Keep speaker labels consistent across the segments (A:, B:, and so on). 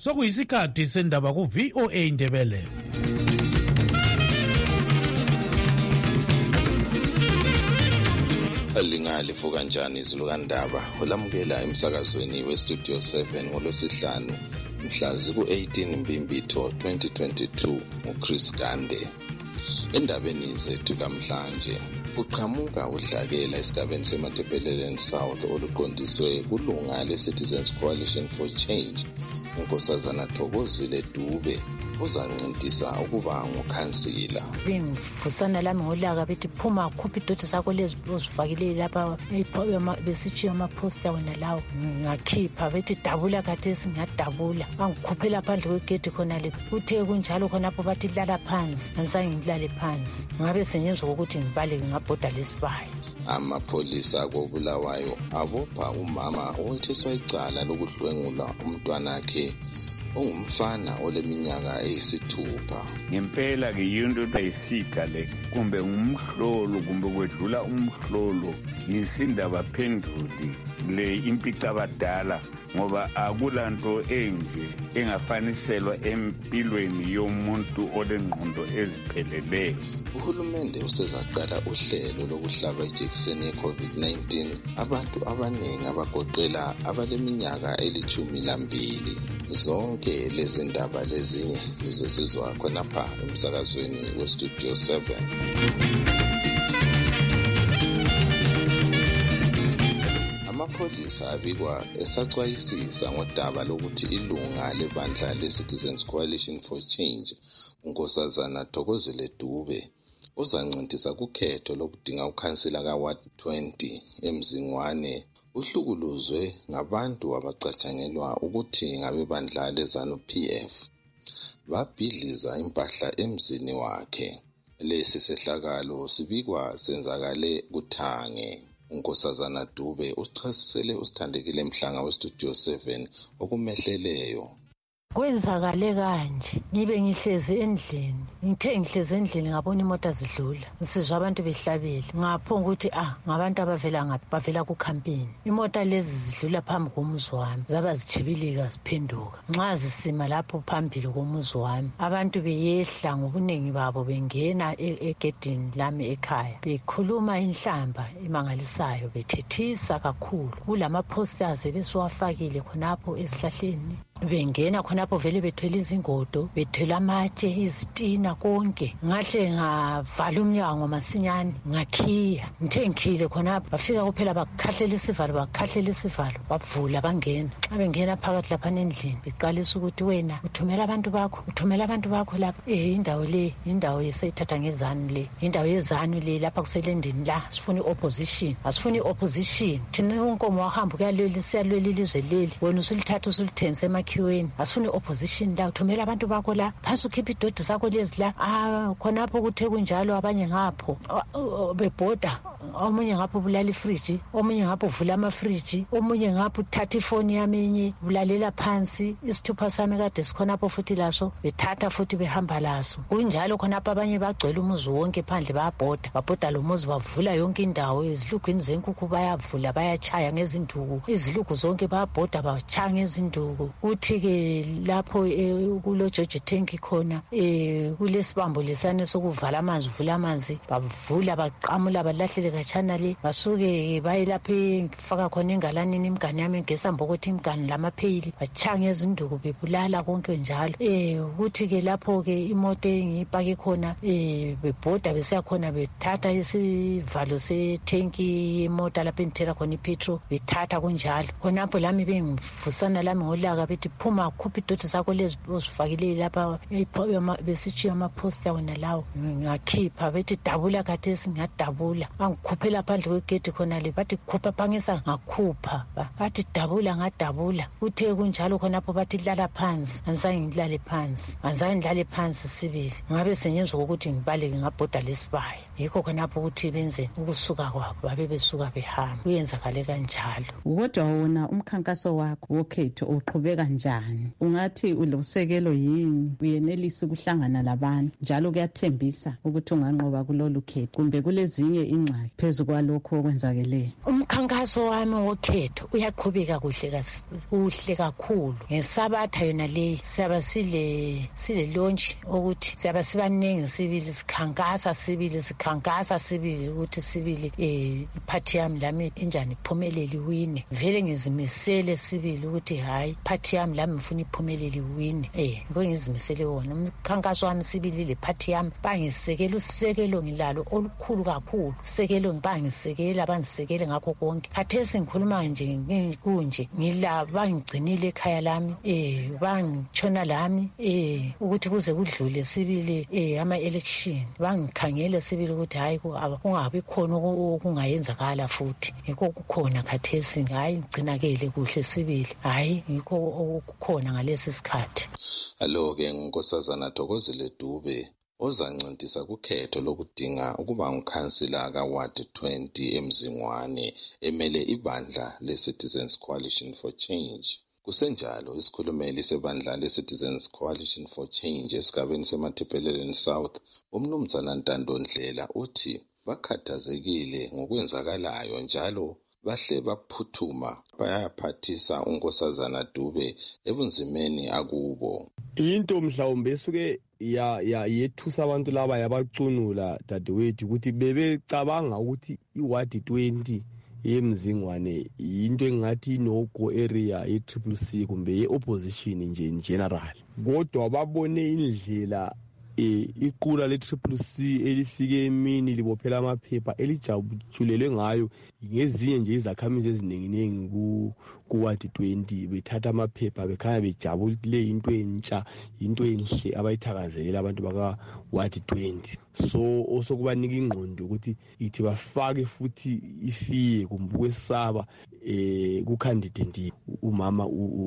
A: sokuyisikhathi sendaba ku-VOA Indebele.
B: Lingalifu kanjani izilukandaba olamukela emsakazweni westudio 7 ngolwesihlanu mhla ziku-18 Mbimbitho 2022 nguChris Gande. Endabeni zethu kamhlanje kuqhamuka udlakela esigabeni seMatebeleland South oluqondiswe kulunga le-Citizens Coalition for Change uNkosazana Thokozile Dube uzancintisa ukuba ngukhansila.
C: Bengifusana lami ngolaka bethi phuma khupha idoti sakho lezi ozifakile lapha besitshiya amaposter wena lawo ngakhipha bethi dabula khathesi ngadabula angikhuphela phandle kwegedi khona le uthe kunjalo khonapho bathi lala phansi angisange ngilale phansi ngabe senyenza ukuthi ngibaleke ngabhoda lesibaya.
B: Amapholisa koBulawayo abopha umama owethiswa icala lokudlwengula umntwana wakhe ongumfana oleminyaka eyisithupha.
D: Ngempela ke yinto ayisika le kumbe ngumhlolo kumbe kwedlula umhlolo yisindaba phenduli le impica abadala ngoba akulanto enje engafaniselwa empilweni yomuntu olengqondo ezipheleleyo.
B: Uhulumende usezaqala uhlelo lokuhlaba ijekiseni ye-COVID-19 abantu abaningi abagoqela abaleminyaka eli-12. Zonke lezi ndaba lezinye lizosizwa khonapha emsakazweni westudio 7. Amapholisa abikwa esacwayisisa ngodaba lokuthi ilunga lebandla le-Citizens Coalition for Change uNkosazana Thokozile Dube uzancintisa kukhetho lokudinga ukhansila ka-Ward 20 eMzingwane uhlukuluzwe ngabantu abacatshangelwa ukuthi ngabebandla leZANU-PF. Babhidliza impahla emzini wakhe. Lesi sehlakalo sibikwa senzakale kuThange. uNkosazana Dube usichasisele usithandekile Mhlanga westudio 7 okumehleleyo.
C: Kwenzakale kanje ngibe ngihlezi endlini ngihlezi endlini ngabona imota zidlula ngisizwa abantu behlabela ngaphonga ukuthi ngabantu abavela ngaphi bavela ku campaign. Imota lezi zidlula phambi komuzi wami zaba zichibilika ziphenduka nxa zisima lapho phambili komuzi wami abantu beyehla ngobuningi babo bengena egedini lami ekhaya bekhuluma inhlamba emangalisayo bethethisa kakhulu kulama posters ebesiwafakile khonapho esihlahleni bengena khonapho vele bethwele izingodo bethwele amatshe izitina konke ngahle ngavala umnyango masinyane ngakhiya ngithe ngikhile khonapho bafika kuphela bakhahlela isivalo bavula bangena xa bengena phakathi lapha endlini beqalisa ukuthi wena uthumela abantu bakho lapha indawo le indawo yesayithatha ngezanu le indawo yezanu le lapha kuselendini la sifuna opposition asifuni opposition thina unkomo wahamba kuyaleli siyalwela ilizwe leli wena usulithatha usulithense emakhiweni asifuni opposition la uthumela abantu bakho la phasi ukhipha idodi zakho lezi la khonapho kuthe kunjalo abanye ngapho bebhoda omunye ngapho bulala ifriji omunye ngapho uvula amafriji omunye ngapho uthatha ifoni yami bulalela phansi isithupha sami kade sikhonapho futhi laso bethatha futhi behamba laso kunjalo khonapho abanye bagcwele umuzi wonke phandle babhoda lo muzi bavula yonke indawo izilugwini zenkukhu bayavula bayachaya ngezinduku izilugu zonke babhoda bachaya ngezinduku kuthi ke lapho kulo George Tank khona kulesibambo lesane sokuvala amanzi uvula amanzi bavula baqamula balahlele khatshana le basuke bayilapha ngifaka khona engalanini imgane yami ngesamba ukuthi imgane lamapheyili bachaya ngezinduku bebulala konke njalo ukuthi ke lapho ke imoto engipake khona bebhoda besiya khona bethatha isivalo setanki imota lapho enithela khona ipetrol bethatha kunjalo khonapho lami bengifusana lami ngolaka bethi phuma khupha idoti zakho lezi ozifakile lapha besitshiya amaposter wena lawo ngakhipha bethi dabula khathesi ngadabula angikhuphela phandle kwegedi khona le bathi khupha phangisa ngakhupha bathi dabula ngadabula uthe kunjalo khonapho bathi lala phansi angisange ngilale phansi sibili ngabe senyenza ukuthi ngibaleke ngabhoda lesibaya yikho khonapho ukuthi benze ukusuka kwabo babe besuka behamba kuyenzakale kanjalo.
E: Kodwa wona umkhankaso wakho wokhetho uqhubeka kanjani, ungathi ulosekelo yini, uyenelisa ukuhlangana labantu njalo kuyathembisa ukuthi unganqoba kulolu khetho kumbe kulezinye ingxaki phezu kwalokho okwenzakeleyo?
C: Umkhankaso wami wokhetho uyaqhubeka kuhle kakhulu. Ngesabatha yona leyi siyabe sile launch ukuthi siyabe sibaningi sibili sikhankasa sibili ukuthi sibili iphathi yami lami injani iphumelele iwine. Vele ngizimisele sibili ukuthi hayi iphathi yami lami ngifuna iphumelele iwine. Ngizimisele wona umkhankaso wami sibili le phathi yami bangisekela usekelo ngilalo olukhulu kakhulu. Usekelo ngibangisekela bangisekele ngakho konke. Khathesi ngikhuluma nje kunje ngilaba bangigcinile ekhaya lami bangitshona lami ukuthi kuze kudlule sibili ama-election bangikhangele sibili ukuthi hayi kungabi khona okungayenzakala futhi. Yikho kukhona khathesi hayi ngigcinakele kuhle sibili hayi yikho okukhona ngalesi sikhathi.
B: Alo-ke ngunkosazana Thokozile Dube ozancintisa kukhetho lokudinga ukuba ngukhansila kaWard 20 eMzingwane emele ibandla le-Citizens Coalition for Change. Kusenjalo isikhulumeli sebandla le-Citizens Coalition for Change esigabeni seMathiphelele South uMnumzana Ntando Ndlela uthi bakhathazekile ngokwenzakalayo njalo bahle baphuthuma bayaphathisa unkosazana Dube ebunzimeni akubo.
F: Into mhlawumbe esuke yethusa abantu laba yabacunula dadewethu ukuthi bebecabanga ukuthi iWard 20 yeMzingwane into engathi inogo area ye-CCC kumbe ye-opposition nje in general, kodwa babone indlela iqula le-CCC elifike emini libophela amaphepha elijabulelwe ngayo ngezinye nje izakhamizi eziningi kuWard 20 bethatha amaphepha bekhanya bejabulile into entsha into enhle abayithakazelela abantu bakaWard 20. So osokubanika ingqondo ukuthi ithi bafake futhi ifiye kumbe ukwesaba ku-candidate umama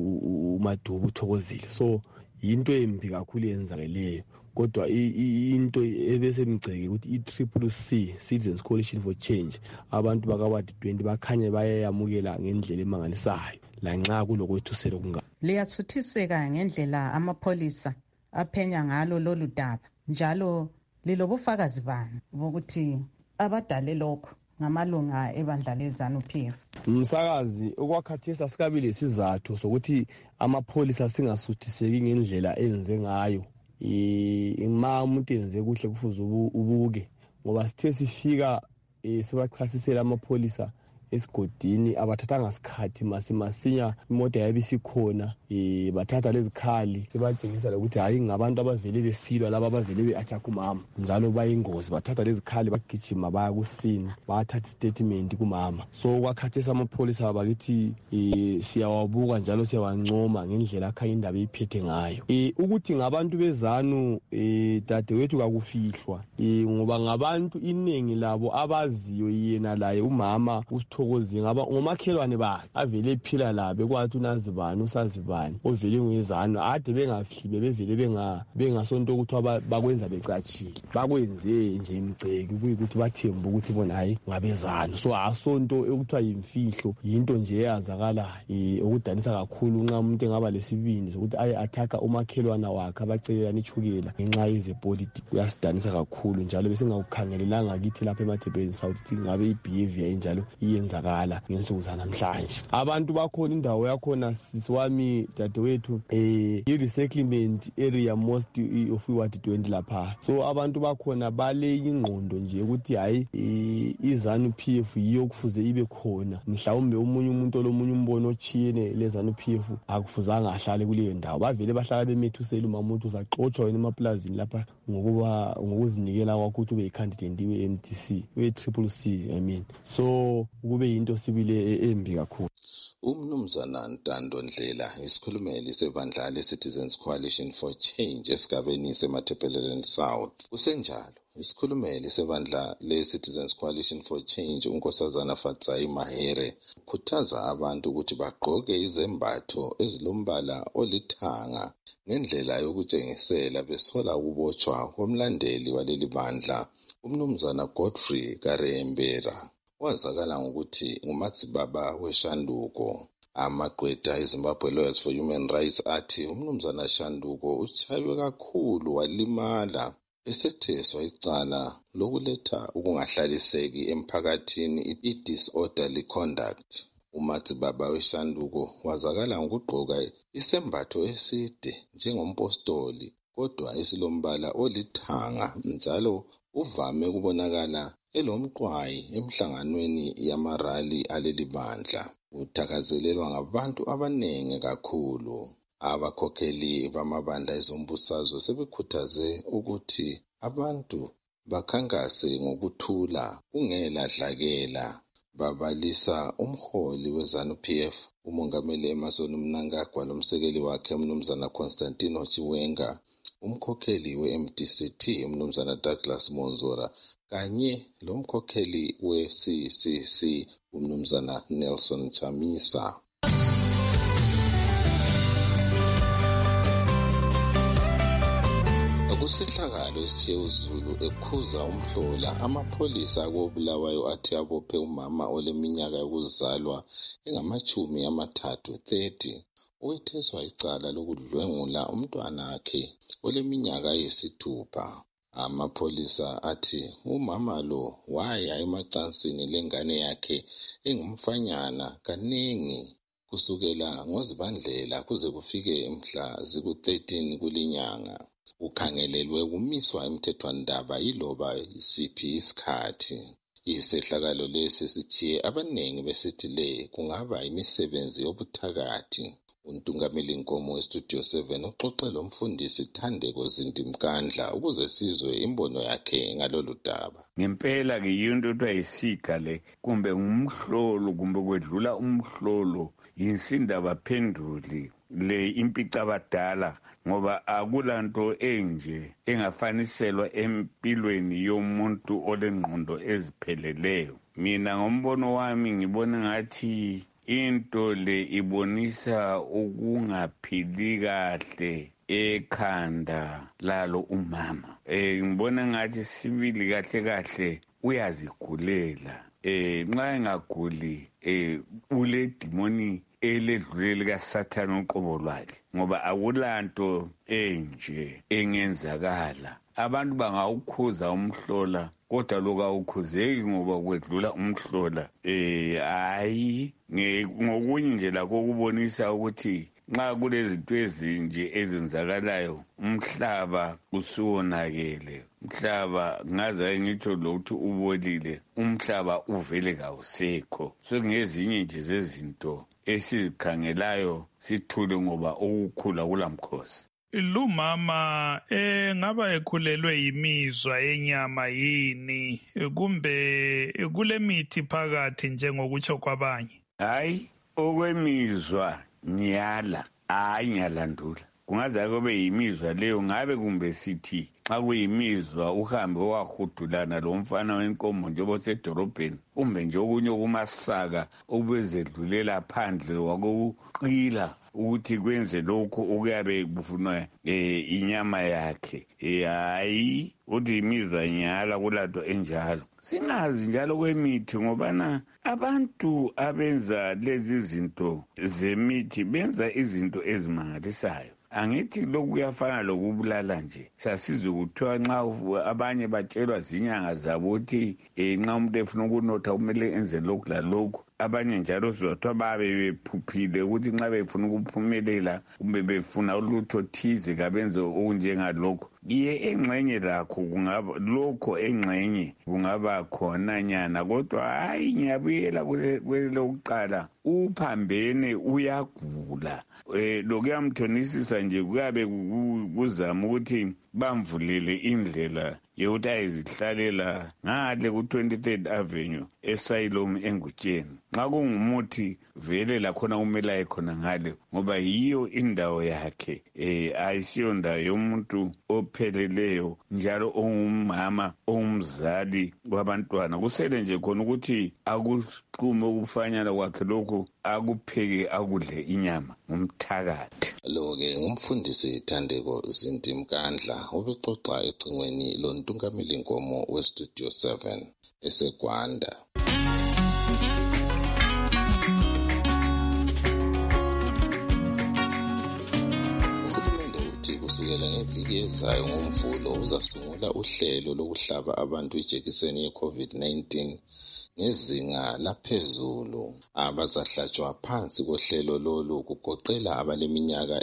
F: uMadubu Thokozile. So into embi kakhulu yenzakeleyo, kodwa into ebesemgceke ukuthi i-CCC Citizens Coalition for Change abantu bakaWard 20 bakhanye bayayamukela ngendlela emangalisayo lanxa kulokwethusela okungaka.
E: Liyathuthiseka ngendlela amapholisa aphenya ngalo lolu daba, njalo lilobufakazi bani bokuthi abadale lokho ngamalunga ebandla leZANU-PF?
F: Umsakazi okwakhathesi asikabile isizathu sokuthi amapholisa singasuthiseki ngendlela enze ngayo. Ma umuntu enze kuhle kufuze ubuke, ngoba sithe sifika sibachasisela amapholisa esigodini abathathanga isikhathi masinya imoto yabe isikhona bathatha lezikhali sebatshengisa ukuthi hayi ngabantu abavele besilwa laba abavele be-attack umama njalo bayingozi, bathatha lezikhali bagijima baya kusini bathatha istatement kumama. So kwakhathesa amapholisa bakithi siyawabuka njalo siyawancoma ngendlela akhanya indaba iphethe ngayo. Ukuthi ngabantu beZANU dadewethu kakufihlwa, ngoba ngabantu iningi labo abaziyo yena laye umama Thokozile ngomakhelwane bakhe avele ephila labo kwathi unazibani usazibani ovele ngezanu ade bengafihli bevele bengasonto ukuthi bakwenza becatshile bakwenze nje imgceki kuyikuthi bathemba ukuthi bona hayi ngabezanu. So asonto ekuthiwa yimfihlo yinto nje eyazakalayo okudanisa kakhulu nxa umuntu engaba lesibindi sokuthi aye athaka umakhelwana wakhe abacelelana ichukela ngenxa yezepolitiki. Kuyasidanisa kakhulu njalo besingakukhangelelanga kithi lapha eMathiphelele South ngabe ibehavior enjalo iyenzakala ngensuku zanamhlanje. Abantu bakhona indawo yakhona sisiwami dadewethu i-resettlement area most of iWard 20 lapha. So abantu bakhona bale ingqondo nje ukuthi hayi iZANU-PF yiyo kufuze ibe khona, mhlawumbe omunye umuntu olomunye umbono ochiyene leZANU-PF akufuzanga ahlale kuleyo ndawo. Bavele bahlala bemethusela uma umuntu uzaxotshwa wena emaplazini lapha ngokuzinikela kwakho ukuthi ube yi-candidate we-MTC we-CCC so kube yinto sibile embi kakhulu.
B: uMnumzana Ntando Ndlela isikhulumeli sebandla le-Citizens Coalition for Change esigabeni seMathiphelele South. Kusenjalo isikhulumeli sebandla le-Citizens Coalition for Change unkosazana Fatsai Mahere ukhuthaza abantu ukuthi bagqoke izembatho ezilombala olithanga ngendlela yokutshengisela besola ukubotshwa komlandeli waleli bandla uMnumzana Godfrey Karembera wazakala ngokuthi ngumatsibaba weshanduko. Amagqwetha eZimbabwe Lawyers for Human Rights athi umnumzana Shanduko utshaywe kakhulu walimala esetheswa icala lokuletha ukungahlaliseki emphakathini i-disorderly conduct. Umatsibaba weShanduko wazakala ngokugqoka isembatho eside njengompostoli kodwa esilombala olithanga njalo uvame ukubonakala elomqwayi emhlanganweni yamarali aleli bandla. Uthakazelelwa ngabantu abaningi kakhulu. Abakhokheli bamabandla ezombusazwe sebekhuthaze ukuthi abantu bakhankase ngokuthula kungela dlakela. Babalisa umholi weZANU-PF umongameli Emmerson Mnangagwa lomsekeli wakhe umnumzana Constantino Chiwenga, umkhokheli we-MDCT umnumzana Douglas Monzora kanye lomkhokheli we-CCC umnumzana Nelson Chamisa. Kusehlakalo esithe uZulu ekhuza umhlola amapholisa akobulawayo athi abophe umama oleminyaka yokuzalwa engama-30 owetheswa icala lokudlwengula umntwana wakhe oleminyaka eyisithupha. Amapholisa athi umama lo waya emacansini lengane yakhe engumfanyana kaningi kusukela ngoZibandlela kuze kufike mhla ziku-13 kulinyanga. Ukhangelelwe kumiswa emthethwandaba yiloba isiphi isikhathi. Isehlakalo lesi sithiye abaningi besithi le kungaba imisebenzi yobuthakathi. Untungameli Nkomo weStudio 7 uxoxe lomfundisi Thandeko Zindimkandla ukuze sizwe imbono yakhe ngalolu daba.
D: Ngempela ke yinto ayisika le kumbe ngumhlolo kumbe kwedlula umhlolo yinsindaba phenduli le impica abadala ngoba akulanto enje engafaniselwa empilweni yomuntu olengqondo ezipheleleyo. Mina ngombono wami ngibona ngathi into le ibonisa ukungaphili kahle ekhanda lalo umama. Ngibona ngathi sibili kahle uyazigulela. Nxa engaguli ule demoni eledlule likaSathane uqobo lwakhe ngoba akulanto enje engenzakala. Abantu bangawukhuza umhlola kodwa lokho awukhuzeki ngoba kwedlula umhlola. Hayi ngokunye nje lakho kubonisa ukuthi nxa kulezinto ezinje ezenzakalayo umhlaba usuwonakele. Umhlaba ngaze ngitsho lokuthi ubolile, umhlaba uvele kawusekho. So ngezinye nje zezinto esizikhangelayo sithule ngoba ukukhula kulamkhosi.
G: Lumama ngaba ekhulelwe yimizwa yenyama yini kumbe kulemithi phakathi njengokutsho kwabanye?
D: Hayi, okwemizwa nyala, hayi ngiyalandula. Kungaze kube yimizwa leyo ngabe kumbe sithi xa kuyimizwa uhambe wahudulana lo mfana wenkomo njengoba sedorobheni kumbe nje okunye okumasaka obezedlulela phandle wakuqila ukuthi kwenze lokho okuyabe kufunwa inyama yakhe. Hayi uthi imizwa nyala kulanto enjalo. Singazi njalo kwemithi ngobana abantu abenza lezi zinto zemithi benza izinto ezimangalisayo. Angithi lokhu kuyafana lokubulala nje. Sasizwe kuthiwa nxa abanye batshelwa zinyanga zabo ukuthi nxa umuntu efuna ukunotha kumele enze lokhu lalokhu. Abanye njalo sizothiwa babe bephuphile ukuthi nxa befuna ukuphumelela kumbe befuna ulutho thize kabenze okunjengalokho. Engxenye lakho kungaba lokho engxenye kungaba khona nyana kodwa hayi ngiyabuyela kwelokuqala uphambene uyagula. Lokuyamthonisisa nje kuyabe kuzama ukuthi bamvulele indlela yokuthi ayizihlalela ngale ku-23rd Avenue eSayilom eNgutsheni. Nxa kungumuthi vele lakhona kumele ayekhona ngale ngoba yiyo indawo yakhe. Ayisiyo ndawo yomuntu opheleleyo njalo ongumama ongumzali wabantwana. Kusele nje khona ukuthi akuqume ukufanyana kwakhe lokhu akupheke akudle inyama ngumthakathi.
B: Lo-ke ngumfundisi Thandeko Zindimkandla ubexoxa ecingweni lontungameli Nkomo weStudio 7 eseGwanda. ezayo ngoMvulo uzasungula uhlelo lokuhlaba abantu ijekiseni ye-COVID-19 ngezinga laphezulu. Abazahlatshwa phansi kohlelo lolu kugoqela abaleminyaka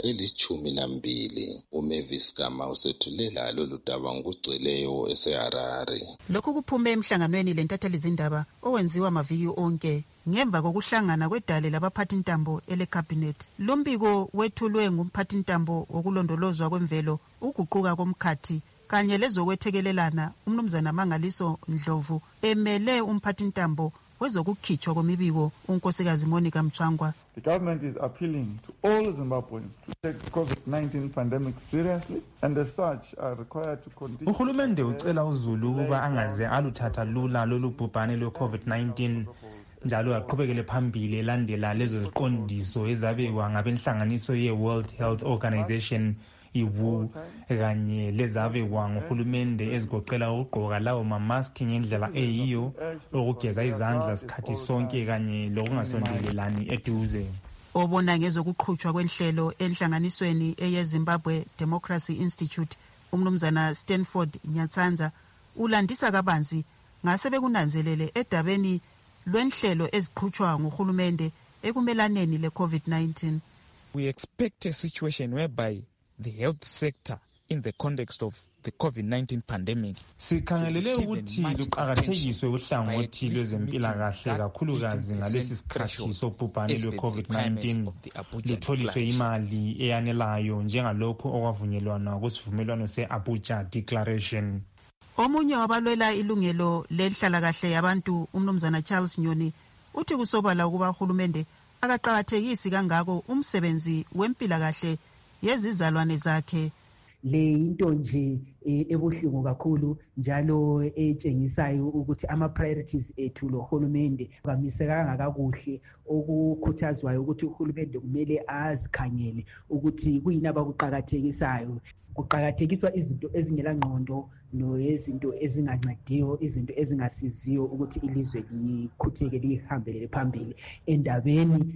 B: eli-12. uMavis Gama usethulela lolu daba ngokugcweleyo eseHarare.
H: Lokhu kuphume emhlanganweni lentatheli zindaba owenziwa maviki onke ngemva kokuhlangana kwedale labaphathintambo ele-cabinet. Lo mbiko wethulwe ngumphathintambo wokulondolozwa kwemvelo, uguquka komkhathi kanye lezokwethekelelana uMnumzana Mangaliso Ndlovu emele umphathintambo wezokukhitshwa kwemibiko uNkosikazi Monica Mchangwa.
I: The government is appealing to all Zimbabweans to take the COVID-19 pandemic seriously and as such are required to continue.
J: Uhulumende ucela uZulu ukuba angaze aluthatha lula lolu bhubhane lwe-COVID-19 njalo aqhubekele phambili elandela lezo ziqondiso ezabekwa ngabenhlanganiso ye-World Health Organization WHO kanye lezabekwa nguhulumende ezigoqela ukugqoka lawo mamaski ngendlela eyiyo, ukugeza izandla sikhathi sonke kanye lokungasondelelani eduze.
H: Obona ngezokuqhutshwa kwenhlelo enhlanganisweni eyeZimbabwe Democracy Institute, uMnumzana Stanford Nyatsanza ulandisa kabanzi ngase bekunanzelele edabeni lwenhlelo eziqhutshwa nguhulumende ekumelaneni le-COVID-19.
K: We expect a situation whereby the health sector in the context of the COVID-19 pandemic
J: sikhangelele ukuthi luqakathekiswe uhlangothi lwezempilakahle kakhulukazi ngalesi sikhathi sobhubhane lwe-COVID-19 lutholiswe imali eyanelayo njengalokho okwavunyelwana kusivumelwano se-Abuja Declaration.
H: Omunye wabalwela ilungelo lenhlalakahle yabantu uMnumzana Charles Nyoni uthi kusobala ukuba uhulumende akaqakathekisi kangako umsebenzi wempilakahle yezizalwane zakhe.
L: Le into nje ebuhlungu kakhulu njalo etshengisayo ukuthi ama-priorities ethu lohulumende kamisekanga kakuhle, okukhuthazwayo ukuthi uhulumende kumele azikhangele ukuthi kuyini abakuqakathekisayo. Kuqakathekiswa izinto ezingelangqondo nezinto ezingancediyo, izinto ezingasiziyo ukuthi ilizwe likhutheke lihambele phambili endabeni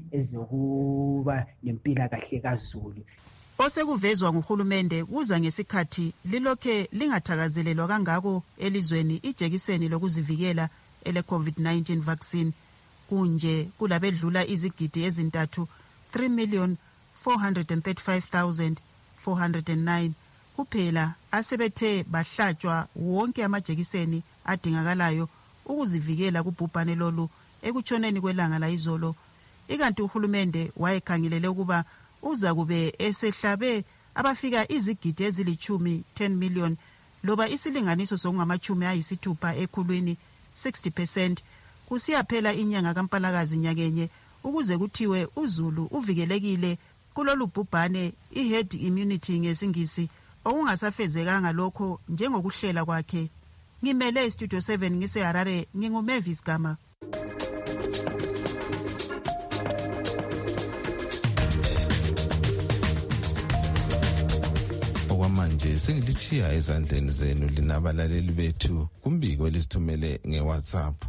L: ezokuba nempilakahle kaZulu.
H: Osekuvezwa nguhulumende kuza ngesikhathi lilokhe lingathakazelelwa kangako elizweni ijekiseni lokuzivikela ele-COVID-19 vaccine kunje kulabedlula izigidi ezintathu 3,435,409 kuphela asebethe bahlatshwa wonke amajekiseni adingakalayo ukuzivikela kubhubhane lolu ekutshoneni kwelanga layizolo. Ikanti uhulumende wayekhangelele ukuba uza kube esehlabe abafika izigidi ezili-10 million loba isilinganiso sokungama-60 ekhulwini 60% kusiyaphela inyanga kaMpalakazi nyakenye ukuze kuthiwe uZulu uvikelekile kulolu bhubhane i-herd immunity ngesingisi, okungasafezekanga lokho njengokuhlela kwakhe. Ngimele iStudio 7 ngiseHarare, nginguMavis Gama.
B: Okwamanje sengilithiya ezandleni zenu linabalaleli bethu kumbiko elisithumele ngeWhatsApp.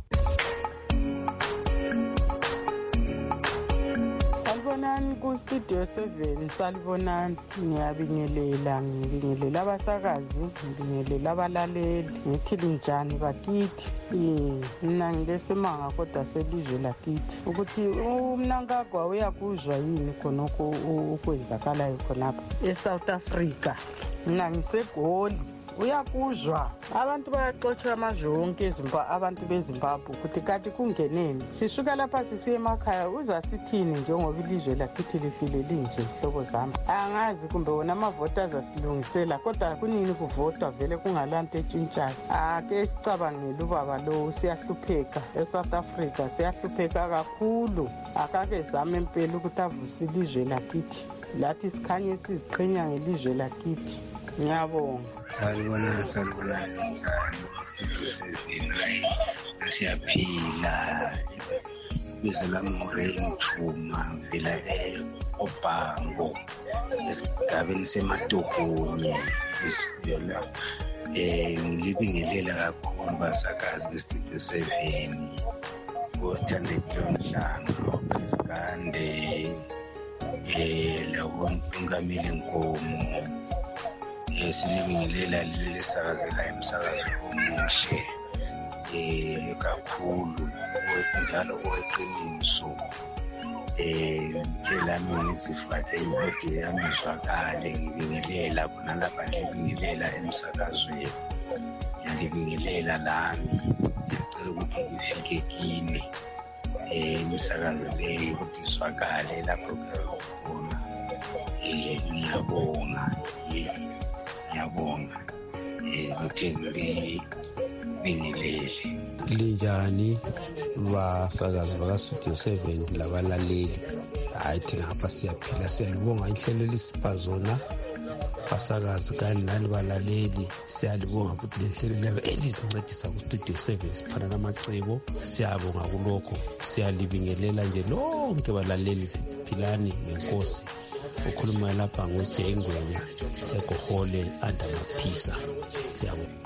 M: Studio 7 salibonani, ngiyabingelela abasakazi, ngibingelela abalaleli, ngithi linjani bakithi. Mina ngilesimanga kodwa selizwe lakithi ukuthi umnankagwa uyakuzwa yini khonokho ukwenzakalayo khonapha eSouth Africa. Mina ngiseGoli, uyakuzwa abantu bayaxotsha amazwe wonke abantu beZimbabwe ukuthi kati kungeneni. Sisuka lapha sisiye emakhaya uzasithini njengoba ilizwe lakithi lifile linje zihlobo zami. Angazi kumbe wona amavoters asilungisela kodwa kunini kuvotwa vele kungalanto etshintshayo. Ake sicabangele ubaba lo siyahlupheka eSouth Africa, siyahlupheka kakhulu. Akake zame impela ukuthi avuse ilizwe lakithi. Lathi sikhanye siziqhenya ngelizwe lakithi. Ngiyabonga.
N: Salibona njani sisebenzile asiyaphila bizo lami ngureni Thuma vela eObango esigabeni seMatokunye isivela ngilibingelela kakhulu basakazi beStudio 7 uSthandile Nhlanga uPresikande lawo ungameli Nkomo Sinibingelela leli sakazela emsakazo omushe kakhulu njalo kweqiniso. Lami ngizifake ukuthi yamizwakale ngibingelela khona lapha ngibingelela emsakazweni. Ngiyalibingelela lami ngiyacela ukuthi ngifike kini imisakazo leyo ukuthi izwakale lapho khona. Ngiyabonga ukuthi ngibingelele.
O: Linjani basakazi baka-Studio 7 labalaleli? Hayi thina ngapha siyaphila, siyalibonga inhlelo elisipha zona basakazi kani nani balaleli. Siyalibonga futhi lenhlelo lelo elisincedisa ku-Studio 7 siphana namacebo. Siyabonga kulokho, siyalibingelela nje lonke balaleli. Siphilani ngenkosi. Ukhuluma lapha ngoJengwenya eGohole andamaphisa. Siyabonga.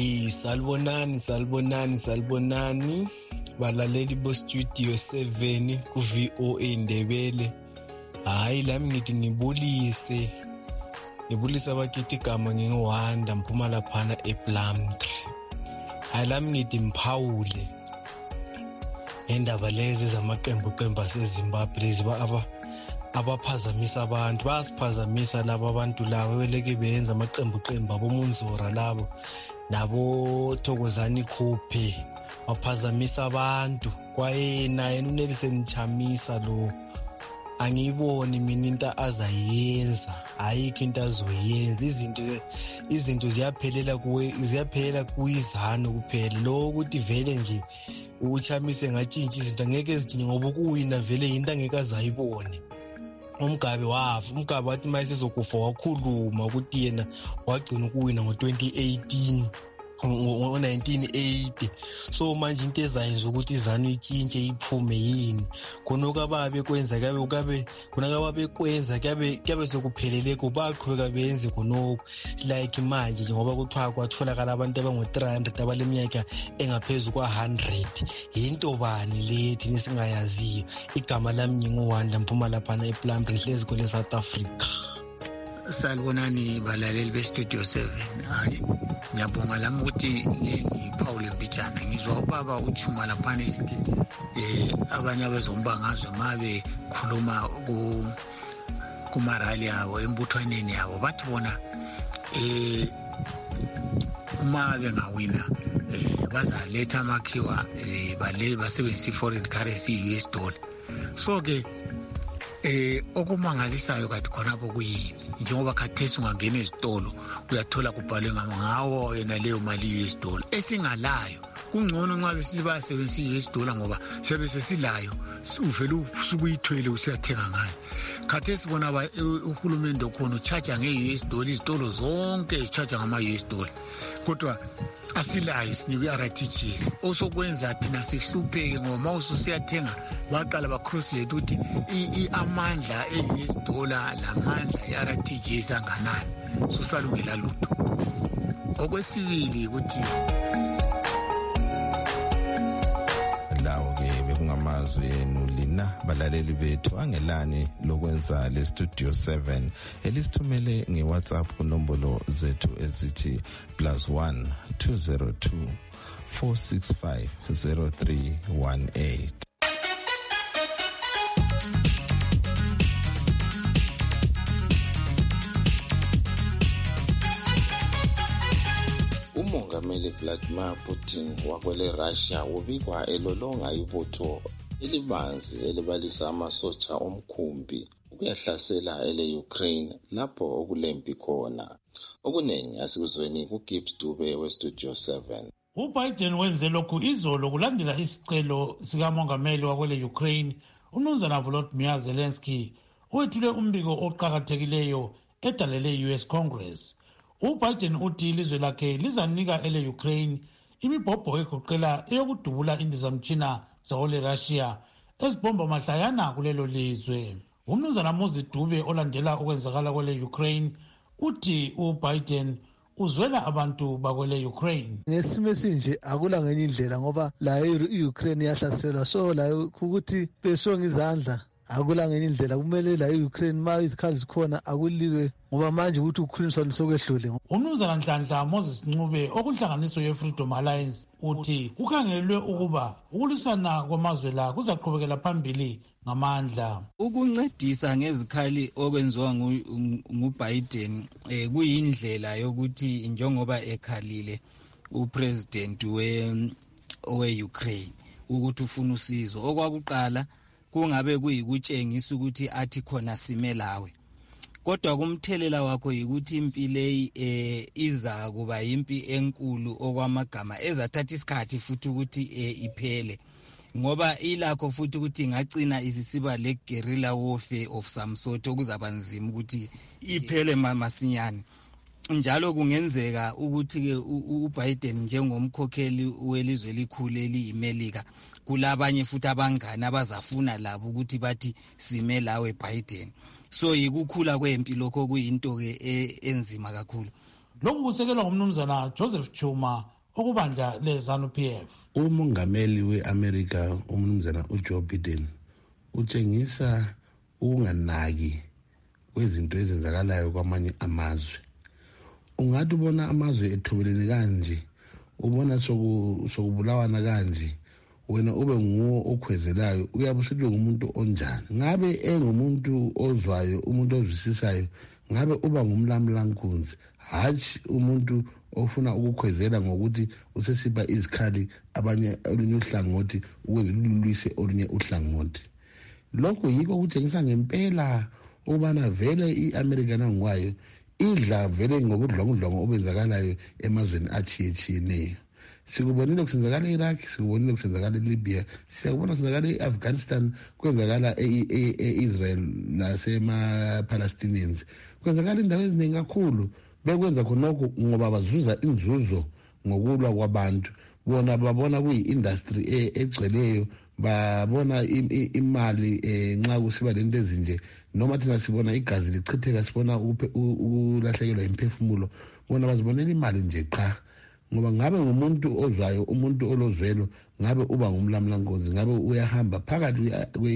O: Salibonani balaleli bo Studio 7 ku VOA Ndebele. Hayi lami ngithi ngibulise abakithi igama ngingiwanda mphuma laphana ePlumtree. Hayi lami ngithi mphawule endaba lezi zamaqembu aseZimbabwe lezi abaphazamisa abantu. Bayasiphazamisa labo abantu labo beleke beyenza amaqembu abomunzora labo nabo Thokozani Khuphe baphazamisa abantu. Kwayena uNelson Chamisa lo angiyiboni mina into azayenza, ayikho into azoyenza. Izinto ziyaphelela kuyizano kuphela. Lo ukuthi vele nje uChamisa ngatshintsha izinto angeke ezidinge ngoba ukuwina vele into angeke azayibone. Umgabe wathi mase sokufa wakhuluma ukuthi yena wagcina ukuwina ngo-2018 ngo-1980. So manje into ezayenza ukuthi izanu itshintshe iphume yini khonoko ababekwenza kuyabe sekuphelele kubaqhubeka benze khonoko like manje njengoba kuthiwa kwatholakala abantu abangu-300 abaleminyaka engaphezu kwa-100. Yinto bani le thina singayaziyo? Igama lami nginguwanda mphuma laphana ePlumtree hlezi kule South Africa.
P: Salibonani balaleli be-Studio 7. Hayi ngiyabonga lami ukuthi ngiphawule mbijana ngizwa ubaba uthuma laphana isithi abanye abezombangazwe mabe khuluma kumarali yabo embuthwaneni yabo bathi bona uma bengawina bazaletha amakhiwa basebenzisa i-foreign currency i-US dollar. So ke okumangalisayo kathi khonapho kuyini? Njengoba khathesi ungangena ezitolo uyathola kubhalwe ngawo yena leyo mali i-US dollar esingalayo. Kungcono nxa besibasebenzisa i-US dollar ngoba siyabe sesilayo uvele usuke uyithwele usiyathenga ngayo. Khathesi bona uhulumende khona uchaja nge-US dollar, izitolo zonke zichaja ngama-US dollar kodwa asilayo sinikwe RTGS. Osokwenza thina sihlupheke ngoba ma ususiyathenga baqala bacross-late ukuthi amandla e-US dollar lamandla e-RTGS anganani, susalungela lutho. Okwesibili ukuthi
B: lawo-ke bekungamazwi enu lina balaleli bethu angelani lokwenza le-Studio 7 elisithumele nge-WhatsApp kunombolo zethu ezithi +1 202 465 0318. uMongameli Vladimir Putin wakwele Russia ubikwa elolonga ibutho elibanzi elibalisa amasotsha omkhumbi ukuyahlasela ele-Ukraine lapho okulempi khona. Okuningi asikuzweni kuGibbs Dube weStudio 7.
A: UBiden wenze lokhu izolo kulandela isicelo sikamongameli wakwele Ukraine uMnumzana Volodymyr Zelensky owethule umbiko oqhakathekileyo edalele US Congress. UBiden uthi ilizwe lakhe lizanika ele-Ukraine imibhobho egoqela eyokudubula indizamtshina zawole Russia ezibomba mahlayana kulelo lizwe. Umnumzana Muzi Dube olandela okwenzakala kwele-Ukraine uthi uBiden uzwela abantu bakwele Ukraine.
Q: Ngesimo esinje akula ngenye indlela ngoba la i-Ukraine yahlaselwa, so la ukuthi besonga izandla akulangeni indlela kumele la e-Ukraine ma izikhali zikhona akulilwe ngoba manje ukuthi uUkraine sokwedlule.
A: Umnumzana Nhlanhla Moses Ncube okuhlanganiso ye-Freedom Alliance uthi kukhangelelwe ukuba ukulisana kwamazwe la kuzaqhubekela phambili ngamandla.
R: Ukuncedisa ngezikhali okwenziwa nguBiden kuyindlela yokuthi njengoba ekhalile upresident we-Ukraine ukuthi ufuna usizo. Okwakuqala kungabe kuyikutshengisa ukuthi athi khona sime lawe. Kodwa kumthelela wakho yikuthi impi leyi iza kuba impi enkulu okwamagama ezathatha isikhathi futhi ukuthi iphele. Ngoba ilakho futhi ukuthi ingagcina isisiba le guerrilla warfare of some sort okuzaba nzima ukuthi iphele masinyane. Njalo kungenzeka ukuthi ke uBiden njengomkhokheli welizwe elikhulu eliyiMelika kulabanye futhi abangani abazafuna labo ukuthi bathi sime lawe Biden. So yikukhula kwempi lokho kuyinto ke enzima kakhulu.
A: Lokhu kusekelwa ngumnumzana Joseph Chuma okubandla leZANU-PF.
S: Umongameli weAmerica umnumzana uJoe Biden utshengisa ukunganaki kwezinto ezenzakalayo kwamanye amazwe. Ungathi ubona amazwe ethobelene kanje, ubona sokubulawana kanje, wena ube nguwo okhwezelayo, uyabe usithi ngumuntu onjani. Ngabe engumuntu ozwayo, umuntu ozwisisayo, ngabe uba ngumlamlankunzi, hatshi umuntu ofuna ukukhwezela ngokuthi usesiba izikhali abanye olunye uhlangothi ukwenza lulwise olunye uhlangothi. Lokho yiko kutshengisa ngempela ubana vele iAmerica nangwayo idla vele ngobudlongudlongo obenzakalayo emazweni achiyetshiyeneyo. Sikubonile kusenzakala eIraq, sikubonile kusenzakala eLibya, siyakubona kusenzakala eAfghanistan, kwenzakala eIsrael nasema-Palestinians. Kwenzakala indawo eziningi kakhulu. Bekwenza khonokho ngoba bazuza inzuzo ngokulwa kwabantu. Bona babona kuyi-industry egcweleyo, babona imali nxa kusiba lento ezinje. Noma thina sibona igazi lichitheka, sibona ukulahlekelwa imphefumulo, bona bazibonela imali nje qha. Ngoba ngabe ngumuntu ozwayo, umuntu olozwelo, ngabe uba ngumlamlankunzi, ngabe uyahamba phakathi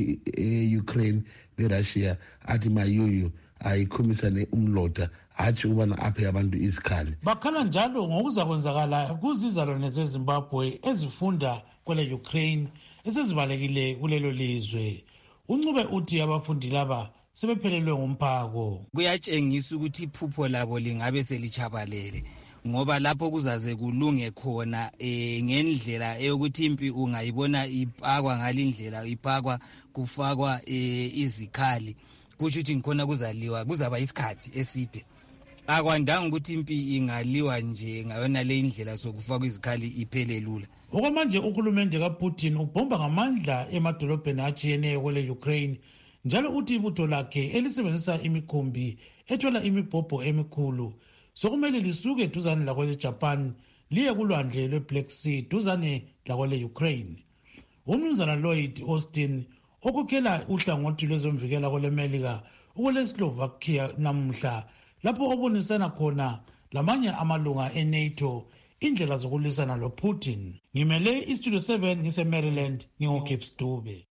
S: kwe-Ukraine neRussia athi mayuyu ayikhumisane umlota, hatshi ubana aphe abantu izikhali.
A: Bakhala njalo ngokuza kwenzakala kuzizalwane zeZimbabwe ezifunda kwele Ukraine esezibalekile kulelo lizwe. Uncube uthi abafundi laba sebephelelwe ngumphako.
R: Kuyatshengisa ukuthi iphupho labo lingabe selichabalele, ngoba lapho kuzaze kulunge khona ngendlela eyokuthi impi ungayibona ipakwa ngalindlela, ipakwa kufakwa izikhali, kusho ukuthi ngikhona kuzaliwa, kuzaba isikhathi eside. Akwandanga ukuthi impi ingaliwa nje ngayona le indlela sokufakwa izikhali iphele lula.
A: Okwamanje uhulumende kaPutin ubhomba ngamandla emadolobheni atshiyeneyo kwele Ukraine, njalo uthi ibutho lakhe elisebenzisa imikhumbi ethola imibhobho emikhulu sokumele lisuke duzane lakwele Japan liye kulwandle lweBlack Sea duzane lakwele Ukraine. Umnumzana Lloyd Austin okhokhela uhlangothi lwezomvikela kwele Melika ukwele Slovakia namuhla lapho obonisana khona lamanye amalunga eNATO indlela zokulisana loPutin. Ngimele iStudio 7 ngise-Maryland, ngingu-Gibbs Dube.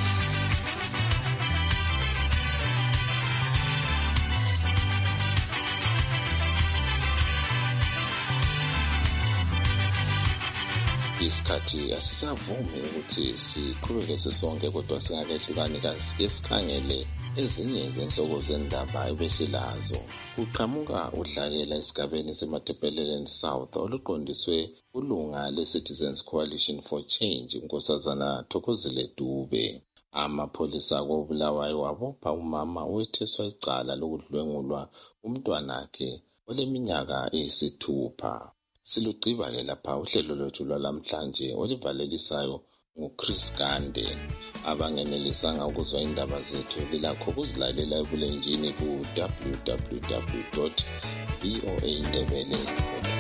B: Isikhathi asisavumi ukuthi siqhubeke sisonke, kodwa singakehlukani kasike sikhangele ezinye zenhloko zendaba ebesilazo. Kuqhamuka udlakela esigabeni seMatebeleland South oluqondiswe ulunga le-Citizens Coalition for Change uNkosazana Thokozile Dube. Amapholisa koBulawayo wabopha umama owetheswa icala lokudlwengulwa umntwanakhe oleminyaka eyisithupha. Silugqiba-ke lapha uhlelo lwethu lwalamhlanje olivalelisayo nguChris Gande. Abangenelisanga ukuzwa indaba zethu lilakho ukuzilalela ebulenjini ku www.voaindebele.com.